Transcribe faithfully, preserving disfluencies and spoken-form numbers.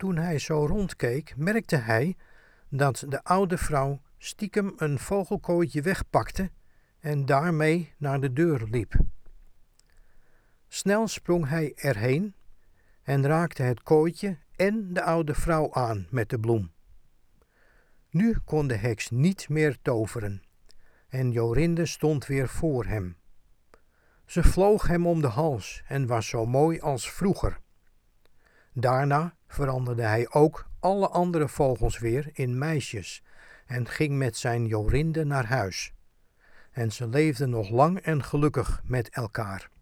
Toen hij zo rondkeek, merkte hij dat de oude vrouw stiekem een vogelkooitje wegpakte en daarmee naar de deur liep. Snel sprong hij erheen en raakte het kooitje en de oude vrouw aan met de bloem. Nu kon de heks niet meer toveren en Jorinde stond weer voor hem. Ze vloog hem om de hals en was zo mooi als vroeger. Daarna veranderde hij ook alle andere vogels weer in meisjes en ging met zijn Jorinde naar huis. En ze leefden nog lang en gelukkig met elkaar.